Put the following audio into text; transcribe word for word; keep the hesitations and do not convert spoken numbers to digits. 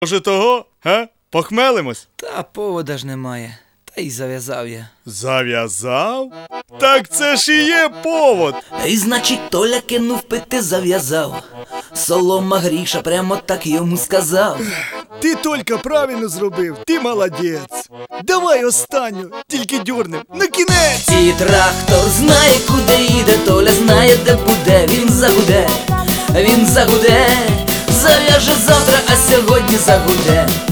Може того, га? Похмелимось? Та повода ж немає. Та й зав'язав я. Зав'язав? Так це ж і є повод. І значить, Толя кинув пити, зав'язав. Солома Гріша прямо так йому сказав. Ти тільки правильно зробив, ти молодець. Давай останню, тільки дюрнем, на кінець. І трактор знає, куди їде, Толя знає, де буде. Він загуде, він загуде. Зав'яже завтра, а сьогодні загуде.